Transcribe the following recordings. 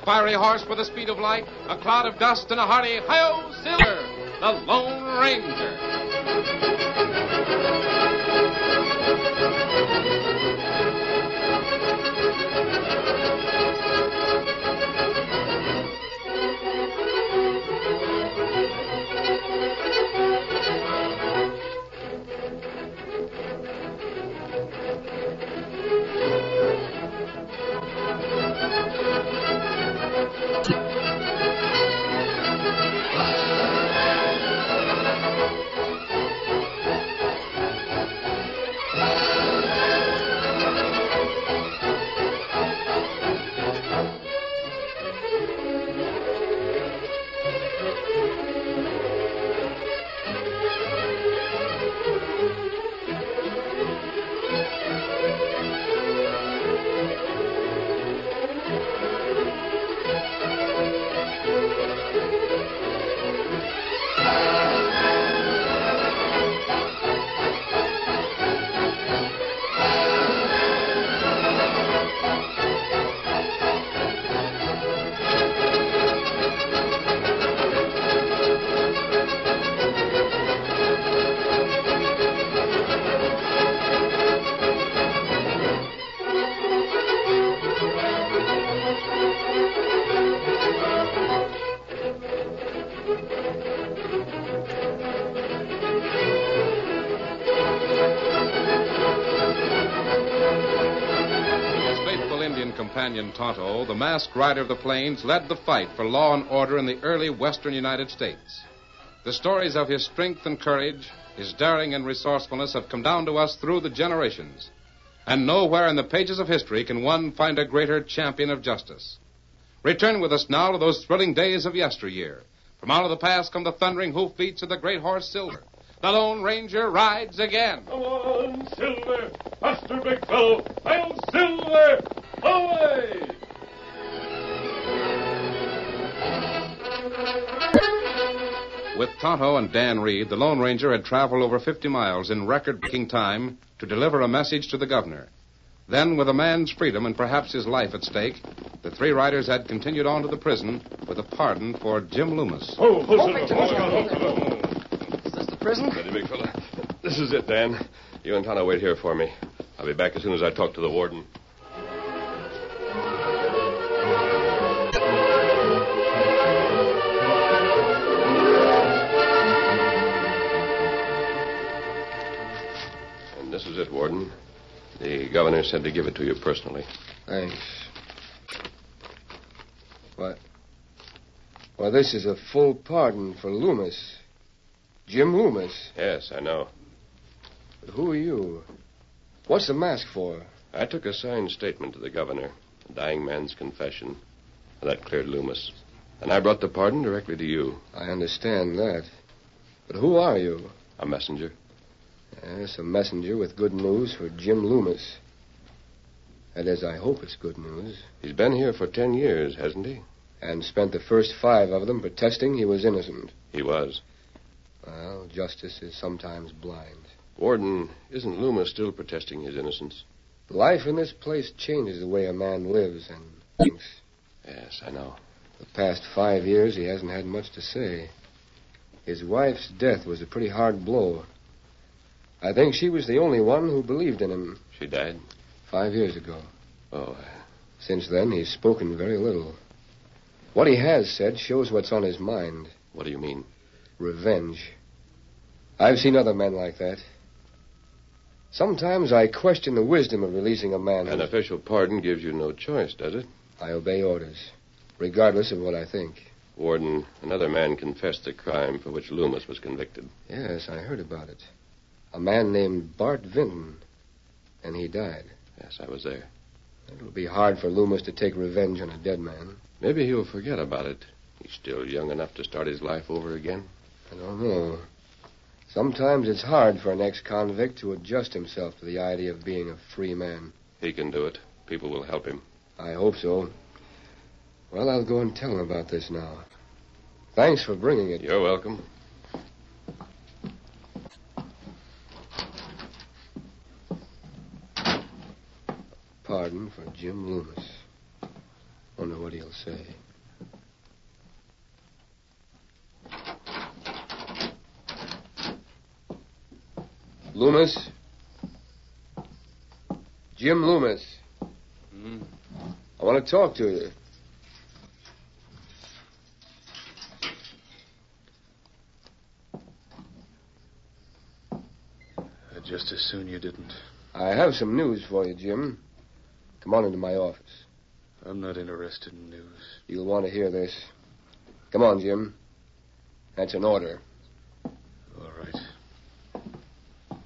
fiery horse with the speed of light, a cloud of dust, and a hearty hi-yo, Silver, the Lone Ranger. Companion Tonto, the masked rider of the plains, led the fight for law and order in the early western United States. The stories of his strength and courage, his daring and resourcefulness have come down to us through the generations. And nowhere in the pages of history can one find a greater champion of justice. Return with us now to those thrilling days of yesteryear. From out of the past come the thundering hoofbeats of the great horse Silver. The Lone Ranger rides again. Come on, Silver! Faster, big fellow! I'll Silver! Away! With Tonto and Dan Reed, the Lone Ranger had traveled over 50 miles in record-breaking time to deliver a message to the governor. Then, with a man's freedom and perhaps his life at stake, the three riders had continued on to the prison with a pardon for Jim Loomis. Oh, Is this the prison? Ready, big fella. This is it, Dan. You and Tonto wait here for me. I'll be back as soon as I talk to the warden. And this is it, Warden. The governor said to give it to you personally. Thanks. What? Well, this is a full pardon for Loomis. Jim Loomis. Yes, I know. But who are you? What's the mask for? I took a signed statement to the governor, a dying man's confession. That cleared Loomis. And I brought the pardon directly to you. I understand that. But who are you? A messenger. Yes, a messenger with good news for Jim Loomis. That is, I hope it's good news. He's been here for 10 years, hasn't he? And spent the first 5 of them protesting he was innocent. He was. Well, justice is sometimes blind. Warden, isn't Loomis still protesting his innocence? Life in this place changes the way a man lives and thinks. Yes, I know. The past 5 years, he hasn't had much to say. His wife's death was a pretty hard blow. I think she was the only one who believed in him. She died? 5 years ago. Oh. Since then, he's spoken very little. What he has said shows what's on his mind. What do you mean? Revenge. I've seen other men like that. Sometimes I question the wisdom of releasing a man. An official pardon gives you no choice, does it? I obey orders, regardless of what I think. Warden, another man confessed the crime for which Loomis was convicted. Yes, I heard about it. A man named Bart Vinton. And he died. Yes, I was there. It'll be hard for Loomis to take revenge on a dead man. Maybe he'll forget about it. He's still young enough to start his life over again. I don't know. Sometimes it's hard for an ex-convict to adjust himself to the idea of being a free man. He can do it. People will help him. I hope so. Well, I'll go and tell him about this now. Thanks for bringing it. You're welcome. Pardon for Jim Loomis. Wonder what he'll say. Loomis? Jim Loomis. I want to talk to you. Just as soon you didn't. I have some news for you, Jim. Come on into my office. I'm not interested in news. You'll want to hear this. Come on, Jim. That's an order. All right.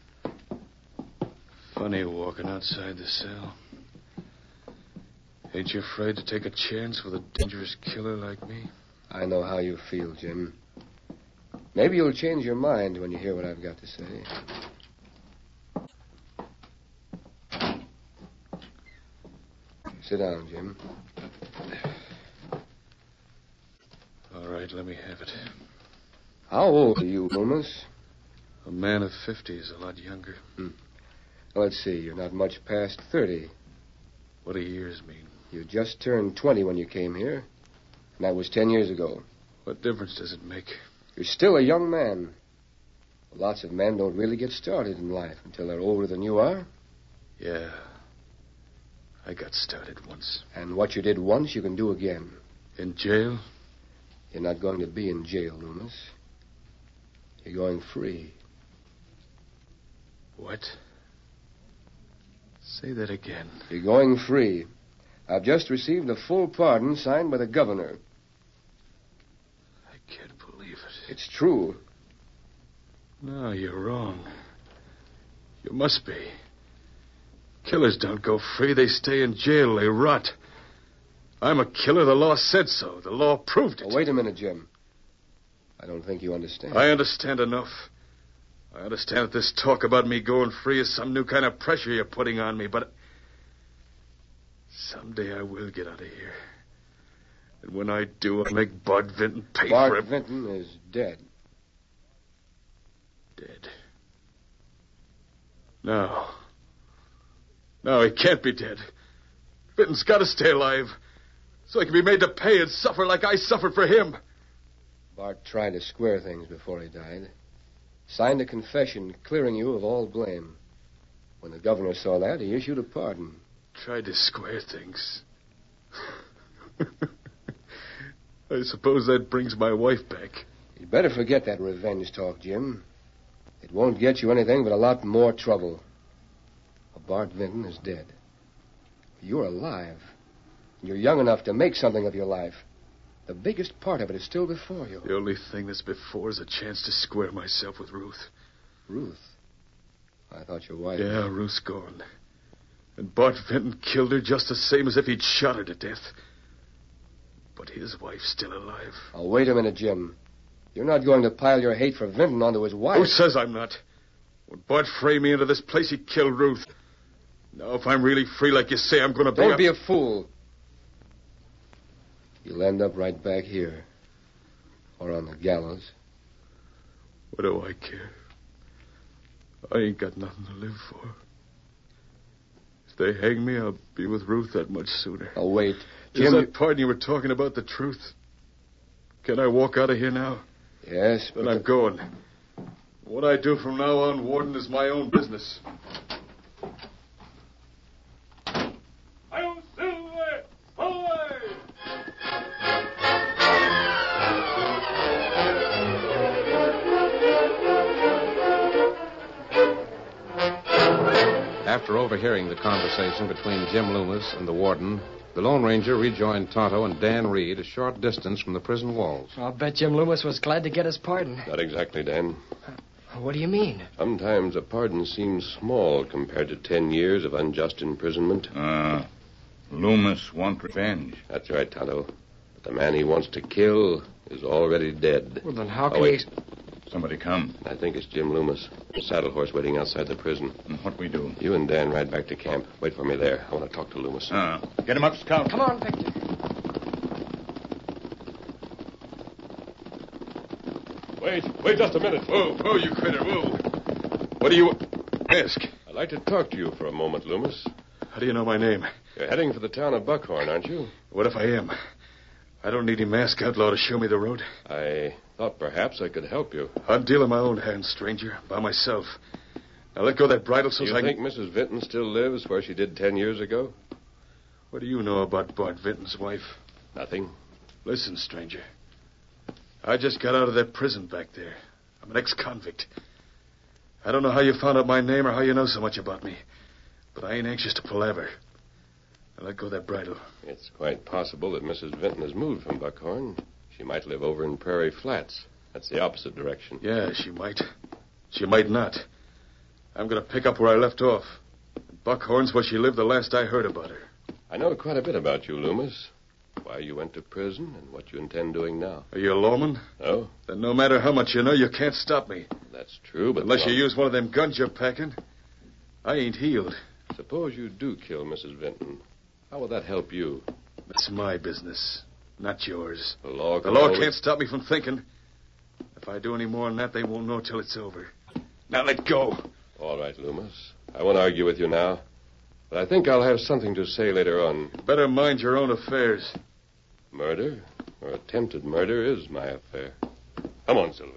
Funny walking outside the cell. Ain't you afraid to take a chance with a dangerous killer like me? I know how you feel, Jim. Maybe you'll change your mind when you hear what I've got to say. Sit down, Jim. All right, let me have it. How old are you, Loomis? A man of 50 is a lot younger. Well, let's see. You're not much past 30. What do years mean? You just turned 20 when you came here, and that was 10 years ago. What difference does it make? You're still a young man. Lots of men don't really get started in life until they're older than you are. Yeah. I got started once. And what you did once, you can do again. In jail? You're not going to be in jail, Loomis. You're going free. What? Say that again. You're going free. I've just received a full pardon signed by the governor. I can't believe it. It's true. No, you're wrong. You must be. Killers don't go free. They stay in jail. They rot. I'm a killer. The law said so. The law proved it. Oh, wait a minute, Jim. I don't think you understand. I understand enough. I understand that this talk about me going free is some new kind of pressure you're putting on me, but someday I will get out of here. And when I do, I'll make Bart Vinton pay for it. Bart Vinton is dead. Dead? No. No, he can't be dead. Vinton's got to stay alive so he can be made to pay and suffer like I suffered for him. Bart tried to square things before he died. Signed a confession clearing you of all blame. When the governor saw that, he issued a pardon. Tried to square things. I suppose that brings my wife back. You'd better forget that revenge talk, Jim. It won't get you anything but a lot more trouble. Bart Vinton is dead. You're alive. You're young enough to make something of your life. The biggest part of it is still before you. The only thing that's before is a chance to square myself with Ruth. Ruth? I thought your wife... Yeah, Ruth's gone. And Bart Vinton killed her just the same as if he'd shot her to death. But his wife's still alive. Oh, wait a minute, Jim. You're not going to pile your hate for Vinton onto his wife. Who says I'm not? When Bart framed me into this place, he killed Ruth. Now, if I'm really free like you say, I'm going to be... Don't be a fool. You'll end up right back here. Or on the gallows. What do I care? I ain't got nothing to live for. If they hang me, I'll be with Ruth that much sooner. Oh, wait. Jim... Is that pardon you were talking about the truth? Can I walk out of here now? Yes, Then I'm going. What I do from now on, Warden, is my own business. After overhearing the conversation between Jim Loomis and the warden, the Lone Ranger rejoined Tonto and Dan Reed a short distance from the prison walls. I'll bet Jim Loomis was glad to get his pardon. Not exactly, Dan. What do you mean? Sometimes a pardon seems small compared to 10 years of unjust imprisonment. Loomis wants revenge. That's right, Tonto. But the man he wants to kill is already dead. Well, then how can wait. Somebody come. I think it's Jim Loomis. A saddle horse waiting outside the prison. And what we do? You and Dan ride back to camp. Wait for me there. I want to talk to Loomis. Get him up, Scout. Come on, Victor. Wait just a minute. Whoa, you critter, whoa. What do you ask? I'd like to talk to you for a moment, Loomis. How do you know my name? You're heading for the town of Buckhorn, aren't you? What if I am? I don't need any masked outlaw to show me the road. I thought perhaps I could help you. I'm dealing my own hand, stranger, by myself. Now let go of that bridle so Do you I think can... Mrs. Vinton still lives where she did 10 years ago? What do you know about Bart Vinton's wife? Nothing. Listen, stranger. I just got out of that prison back there. I'm an ex-convict. I don't know how you found out my name or how you know so much about me, but I ain't anxious to palaver. Now let go of that bridle. It's quite possible that Mrs. Vinton has moved from Buckhorn. She might live over in Prairie Flats. That's the opposite direction. Yeah, she might. She might not. I'm going to pick up where I left off. Buckhorn's where she lived the last I heard about her. I know quite a bit about you, Loomis. Why you went to prison and what you intend doing now. Are you a lawman? Oh? Then no matter how much you know, you can't stop me. That's true, but... Unless you use one of them guns you're packing. I ain't healed. Suppose you do kill Mrs. Vinton. How will that help you? That's my business, not yours. The law can't stop me from thinking. If I do any more than that, they won't know till it's over. Now let go. All right, Loomis. I won't argue with you now. But I think I'll have something to say later on. Better mind your own affairs. Murder, or attempted murder, is my affair. Come on, Silver.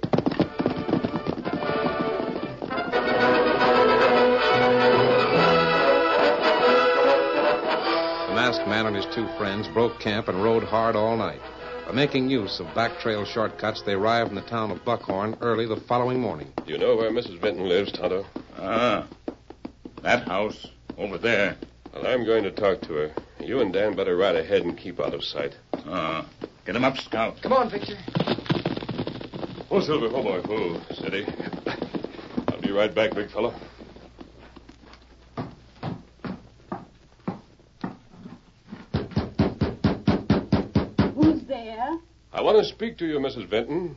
The masked man and his two friends broke camp and rode hard all night. By making use of back trail shortcuts, they arrived in the town of Buckhorn early the following morning. Do you know where Mrs. Vinton lives, Tonto? That house over there. Well, I'm going to talk to her. You and Dan better ride ahead and keep out of sight. Get him up, Scout. Come on, Victor. Oh, Silver. Oh, boy. Oh, steady. I'll be right back, big fellow. Who's there? I want to speak to you, Mrs. Vinton.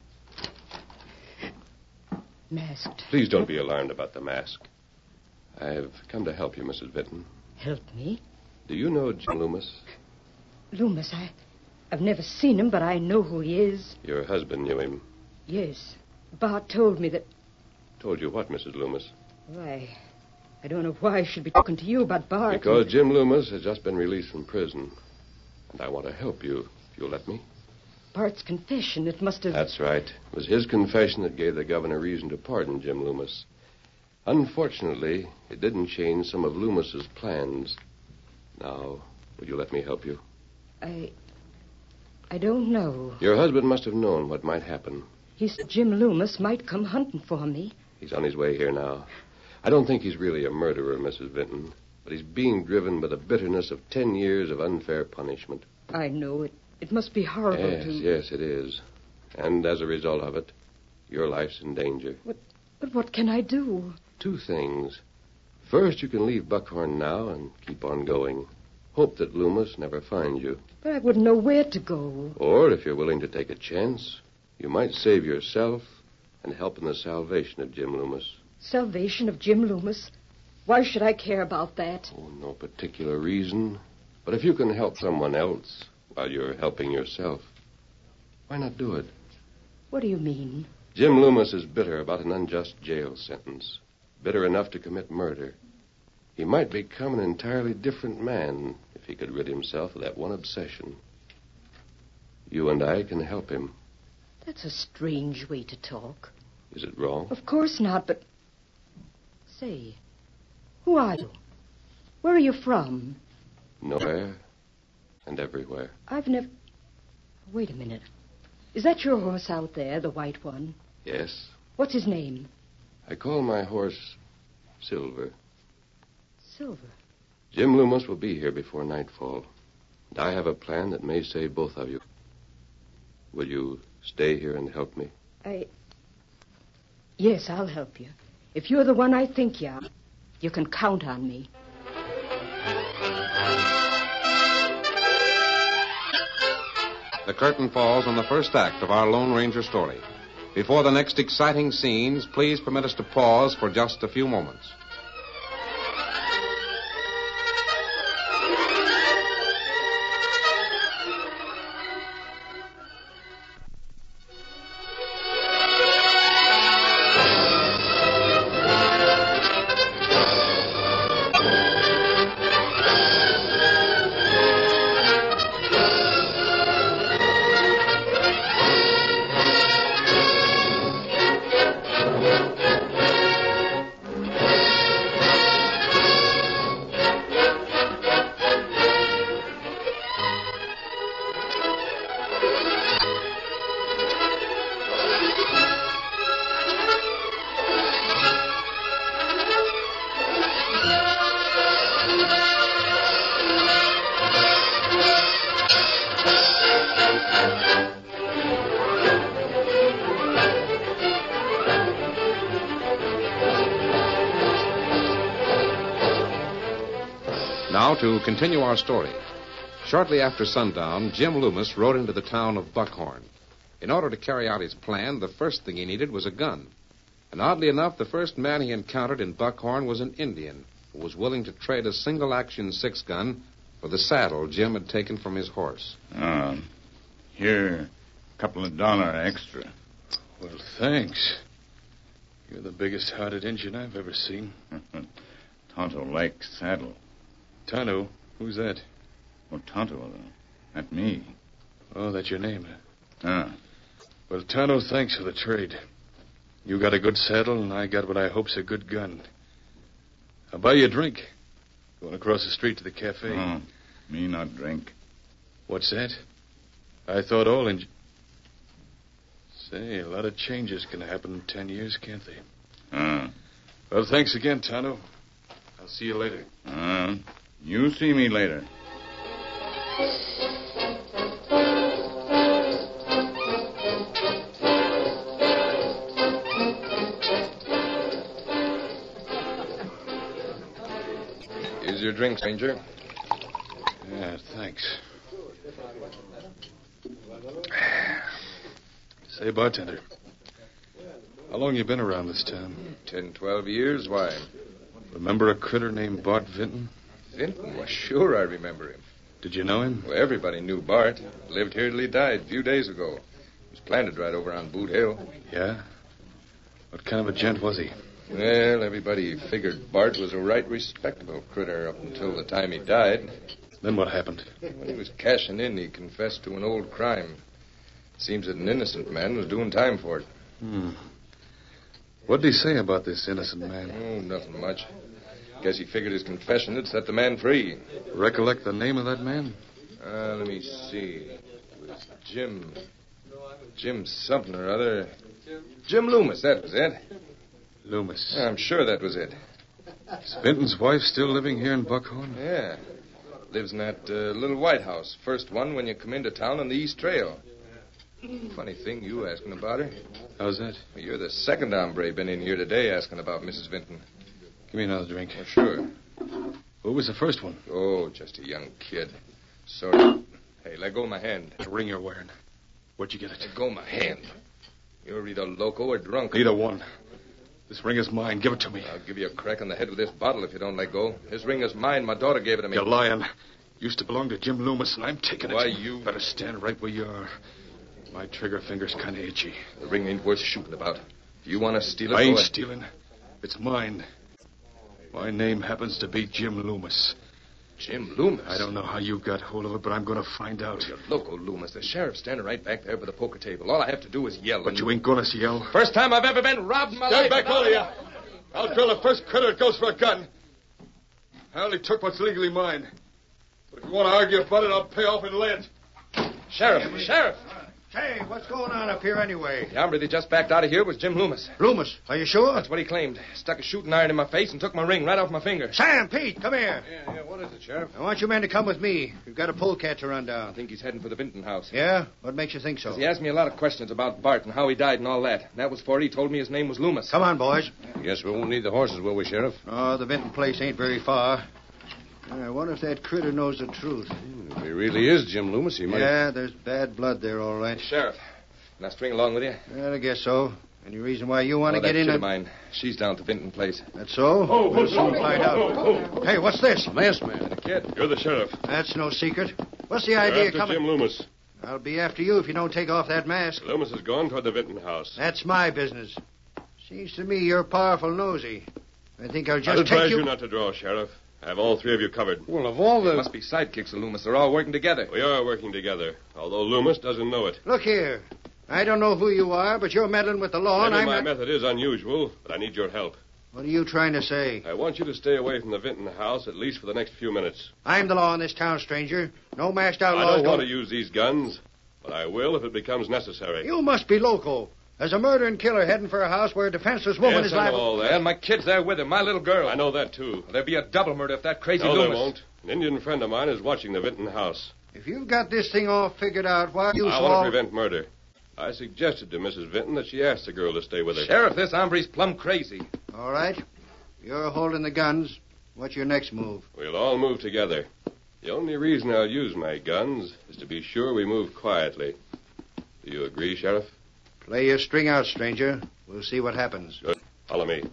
Masked. Please don't be alarmed about the mask. I've come to help you, Mrs. Vinton. Help me? Do you know Jim Loomis? Loomis, I've never seen him, but I know who he is. Your husband knew him. Yes. Bart told me that... Told you what, Mrs. Loomis? Why, I don't know why I should be talking to you about Bart. Because Jim Loomis has just been released from prison. And I want to help you, if you'll let me. Bart's confession, it must have... That's right. It was his confession that gave the governor reason to pardon Jim Loomis. Unfortunately, it didn't change some of Loomis's plans. Now, would you let me help you? I don't know. Your husband must have known what might happen. He said Jim Loomis might come hunting for me. He's on his way here now. I don't think he's really a murderer, Mrs. Vinton, but he's being driven by the bitterness of 10 years of unfair punishment. I know. It must be horrible Yes, it is. And as a result of it, your life's in danger. But what can I do? 2 things. First, you can leave Buckhorn now and keep on going. Hope that Loomis never finds you. But I wouldn't know where to go. Or, if you're willing to take a chance, you might save yourself and help in the salvation of Jim Loomis. Salvation of Jim Loomis? Why should I care about that? Oh, no particular reason. But if you can help someone else while you're helping yourself, why not do it? What do you mean? Jim Loomis is bitter about an unjust jail sentence. Bitter enough to commit murder. He might become an entirely different man if he could rid himself of that one obsession. You and I can help him. That's a strange way to talk. Is it wrong? Of course not, but... Say, who are you? Where are you from? Nowhere and everywhere. I've never... Wait a minute. Is that your horse out there, the white one? Yes. What's his name? I call my horse Silver. Silver. Jim Loomis will be here before nightfall. And I have a plan that may save both of you. Will you stay here and help me? Yes, I'll help you. If you're the one I think you are, you can count on me. The curtain falls on the first act of our Lone Ranger story. Before the next exciting scenes, please permit us to pause for just a few moments. Now, to continue our story. Shortly after sundown, Jim Loomis rode into the town of Buckhorn. In order to carry out his plan, the first thing he needed was a gun. And oddly enough, the first man he encountered in Buckhorn was an Indian who was willing to trade a single-action 6-gun for the saddle Jim had taken from his horse. Here, a couple of $1 extra. Well, thanks. You're the biggest-hearted Indian I've ever seen. Tonto likes saddle. Tonto? Who's that? Oh, Tonto, that me. Oh, that's your name. Ah. Well, Tonto, thanks for the trade. You got a good saddle, and I got what I hope's a good gun. I'll buy you a drink. Going across the street to the cafe. Oh, me not drink. What's that? I thought all Say, a lot of changes can happen in 10 years, can't they? Well, thanks again, Tonto. I'll see you later. You see me later. Here's your drink, stranger. Yeah, thanks. Say, bartender, how long you been around this town? 10, 12 years. Why? Remember a critter named Bart Vinton? Vinton? Well, sure I remember him. Did you know him? Well, everybody knew Bart. Lived here till he died a few days ago. He was planted right over on Boot Hill. Yeah? What kind of a gent was he? Well, everybody figured Bart was a right respectable critter up until the time he died. Then what happened? When he was cashing in, he confessed to an old crime. Seems that an innocent man was doing time for it. What did he say about this innocent man? Oh, nothing much. Guess he figured his confession would set the man free. Recollect the name of that man? Let me see. It was Jim something or other. Jim Loomis, that was it. Loomis. I'm sure that was it. Is Vinton's wife still living here in Buckhorn? Yeah. Lives in that little White House. First one when you come into town on the East Trail. Funny thing, you asking about her. How's that? Well, you're the second hombre been in here today asking about Mrs. Vinton. Give me another drink. Oh, sure. Who was the first one? Oh, just a young kid. Sorry. Hey, let go of my hand. The ring you're wearing. Where'd you get it? Let go of my hand. You're either loco or drunk. Neither one. This ring is mine. Give it to me. I'll give you a crack on the head with this bottle if you don't let go. This ring is mine. My daughter gave it to me. You're lying. Used to belong to Jim Loomis, and I'm taking it. Why, you... Better stand right where you are. My trigger finger's kind of itchy. The ring ain't worth shooting about. If you want to steal it... I ain't stealing. It's mine. My name happens to be Jim Loomis. Jim Loomis? I don't know how you got hold of it, but I'm going to find out. You're loco, Loomis. The sheriff's standing right back there by the poker table. All I have to do is yell. But you ain't going to yell. First time I've ever been robbed in my life. Stand back, all of you. I'll drill the first critter that goes for a gun. I only took what's legally mine. But if you want to argue about it, I'll pay off in lead. Sheriff! Hey, what's going on up here anyway? The hombre that just backed out of here was Jim Loomis. Loomis, are you sure? That's what he claimed. Stuck a shooting iron in my face and took my ring right off my finger. Sam, Pete, come here. Yeah, what is it, Sheriff? I want you men to come with me. We've got a polecat to run I down. think he's heading for the Vinton house. Yeah? What makes you think so? 'Cause he asked me a lot of questions about Bart and how he died and all that. And that was before he told me his name was Loomis. Come on, boys. Guess we won't need the horses, will we, Sheriff? Oh, the Vinton place ain't very far. I wonder if that critter knows the truth. If he really is Jim Loomis, he might... Yeah, there's bad blood there, all right. Sheriff, can I string along with you? Well, I guess so. Any reason why you want to that get in? kid of mine. She's down at the Vinton place. That's so? We'll soon find out. Hey, what's this? A masked man. The kid. You're the sheriff. That's no secret. What's the idea After coming? Jim Loomis. I'll be after you if you don't take off that mask. Loomis has gone toward the Vinton house. That's my business. Seems to me you're powerful nosy. I think I'll I'd just advise take you not to draw, Sheriff. I have all three of you covered. Well, of all They the... must be sidekicks of Loomis. They're all working together. We are working together, although Loomis doesn't know it. Look here. I don't know who you are, but you're meddling with the law, and Maybe I'm my not... method is unusual, but I need your help. What are you trying to say? I want you to stay away from the Vinton house at least for the next few minutes. I'm the law in this town, stranger. No masked I outlaws don't want to use these guns, but I will if it becomes necessary. You must be loco. There's a murdering killer heading for a house where a defenseless woman Yes, is I know liable... all that. And my kid's there with him, my little girl. I know that, too. There'd be a double murder if that crazy No, Loomis... there won't. An Indian friend of mine is watching the Vinton house. If you've got this thing all figured out, why you I so... want to prevent murder. I suggested to Mrs. Vinton that she ask the girl to stay with her. Sheriff, this hombre's plumb crazy. All right. You're holding the guns. What's your next move? We'll all move together. The only reason I'll use my guns is to be sure we move quietly. Do you agree, Sheriff? Play your string out, stranger. We'll see what happens. Good. Follow me.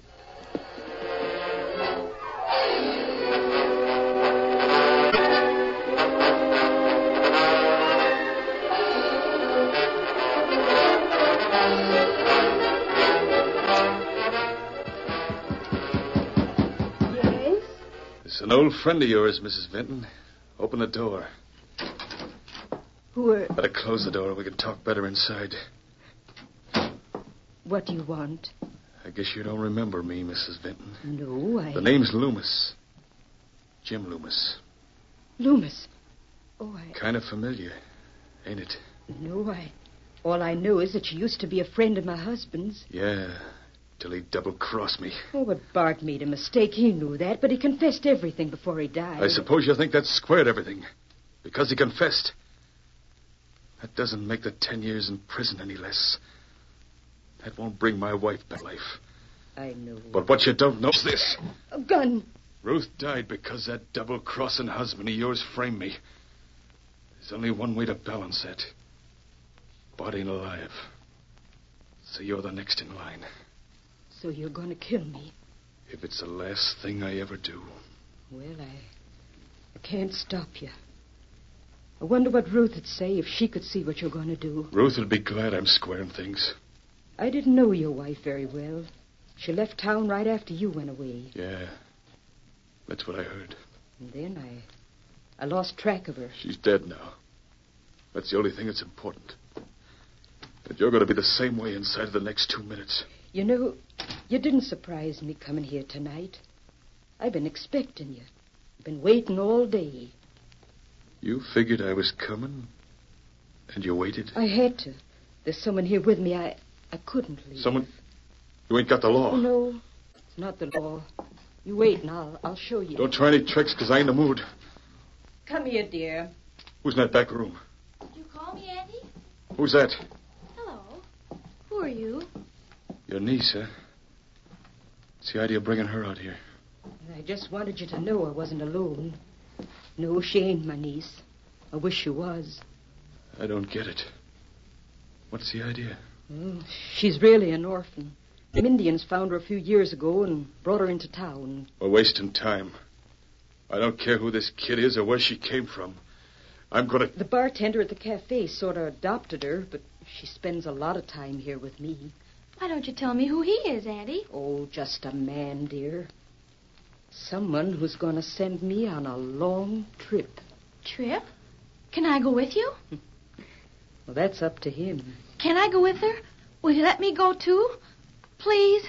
Yes? It's an old friend of yours, Mrs. Vinton. Open the door. Who are... Better close the door. We can talk better inside. What do you want? I guess you don't remember me, Mrs. Vinton. No, I... The name's Loomis. Jim Loomis. Loomis. Oh, I... Kind of familiar, ain't it? No, all I know is that you used to be a friend of my husband's. Yeah, till he double-crossed me. Oh, but Bart made a mistake. He knew that, but he confessed everything before he died. I suppose you think that squared everything. Because he confessed. That doesn't make the 10 years in prison any less. That won't bring my wife back to life. I know. But what you don't know is this. A gun. Ruth died because that double-crossing husband of yours framed me. There's only one way to balance that. Bart ain't alive. So you're the next in line. So you're going to kill me? If it's the last thing I ever do. Well, I can't stop you. I wonder what Ruth would say if she could see what you're going to do. Ruth would be glad I'm squaring things. I didn't know your wife very well. She left town right after you went away. Yeah, that's what I heard. And then I lost track of her. She's dead now. That's the only thing that's important. And you're going to be the same way inside of the next 2 minutes. You know, you didn't surprise me coming here tonight. I've been expecting you. I've been waiting all day. You figured I was coming, and you waited? I had to. There's someone here with me. I couldn't leave. Someone? You ain't got the law. Oh, no, it's not the law. You wait, and I'll show you. Don't try any tricks, because I ain't in the mood. Come here, dear. Who's in that back room? Did you call me, Andy? Who's that? Hello. Who are you? Your niece, huh? What's the idea of bringing her out here? I just wanted you to know I wasn't alone. No, she ain't my niece. I wish she was. I don't get it. What's the idea? Well, she's really an orphan. The Indians found her a few years ago and brought her into town. We're wasting time. I don't care who this kid is or where she came from. I'm going to... The bartender at the cafe sort of adopted her, but she spends a lot of time here with me. Why don't you tell me who he is, Andy? Oh, just a man, dear. Someone who's going to send me on a long trip. Trip? Can I go with you? Well, that's up to him. Can I go with her? Will you let me go, too? Please?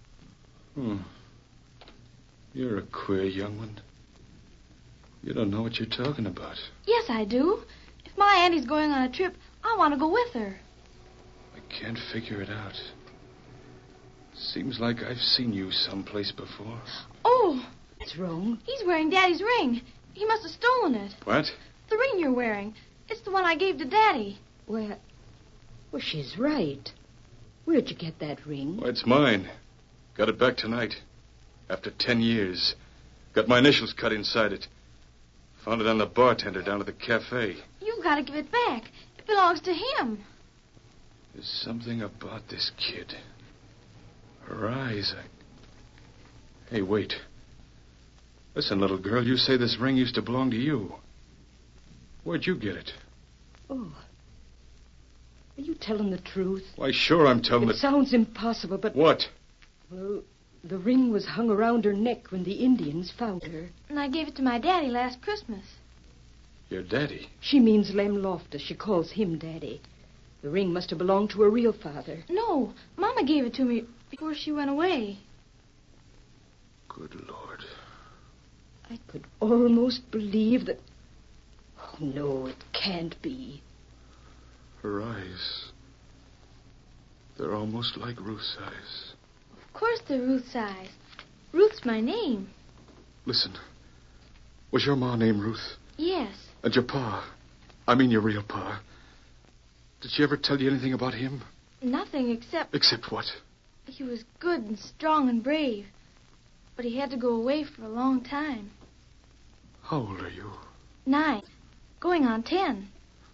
You're a queer young one. You don't know what you're talking about. Yes, I do. If my Annie's going on a trip, I want to go with her. I can't figure it out. Seems like I've seen you someplace before. Oh! What's wrong? He's wearing Daddy's ring. He must have stolen it. What? The ring you're wearing. It's the one I gave to Daddy. Well, she's right. Where'd you get that ring? Well, it's mine. Got it back tonight. After 10 years. Got my initials cut inside it. Found it on the bartender down at the cafe. You've got to give it back. It belongs to him. There's something about this kid. Her eyes. Hey, wait. Listen, little girl, you say this ring used to belong to you. Where'd you get it? Oh. Are you telling the truth? Why, sure I'm telling It sounds impossible, but... What? Well, the ring was hung around her neck when the Indians found her. And I gave it to my daddy last Christmas. Your daddy? She means Lem Loftus. She calls him Daddy. The ring must have belonged to her real father. No, Mama gave it to me before she went away. Good Lord. I could almost believe that... Oh, no, it can't be. Her eyes. They're almost like Ruth's eyes. Of course they're Ruth's eyes. Ruth's my name. Listen. Was your ma named Ruth? Yes. And your pa? I mean your real pa. Did she ever tell you anything about him? Nothing except... Except what? He was good and strong and brave. but he had to go away for a long time. How old are you? 9. Going on 10.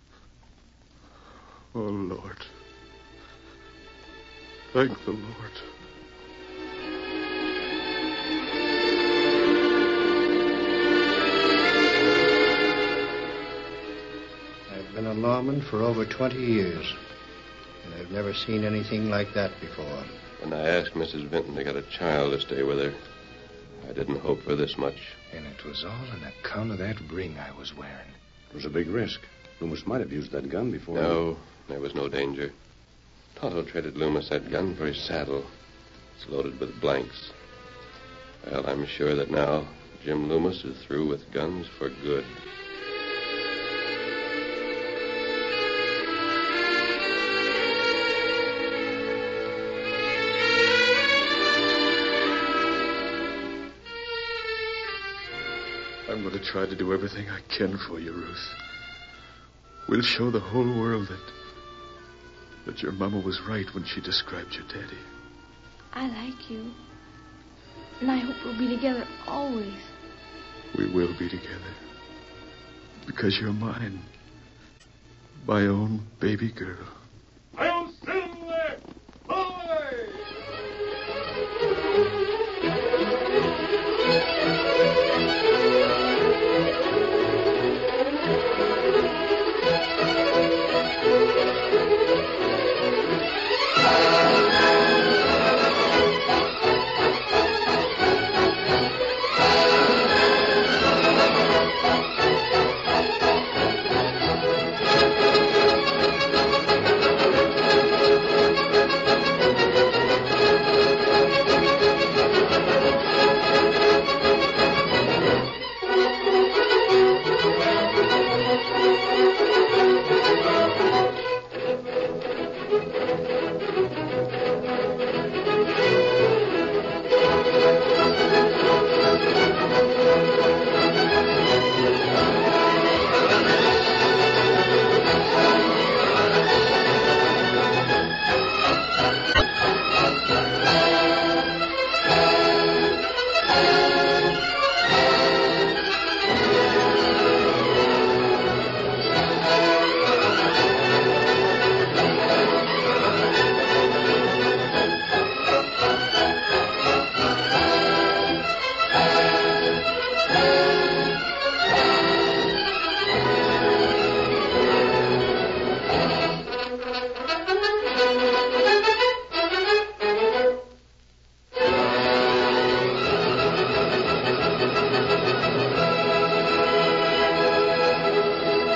Oh, Lord. Thank the Lord. I've been a lawman for over 20 years, and I've never seen anything like that before. When I asked Mrs. Vinton to get a child to stay with her, I didn't hope for this much. And it was all on account of that ring I was wearing. It was a big risk. Loomis might have used that gun before. No, there was no danger. Tonto traded Loomis that gun for his saddle. It's loaded with blanks. Well, I'm sure that now Jim Loomis is through with guns for good. I'm going to try to do everything I can for you, Ruth. We'll show the whole world that your mama was right when she described your daddy. I like you. And I hope we'll be together always. We will be together. Because you're mine. My own baby girl. My own Silver! Boy!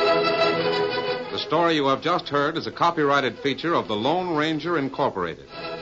The story you have just heard is a copyrighted feature of the Lone Ranger Incorporated.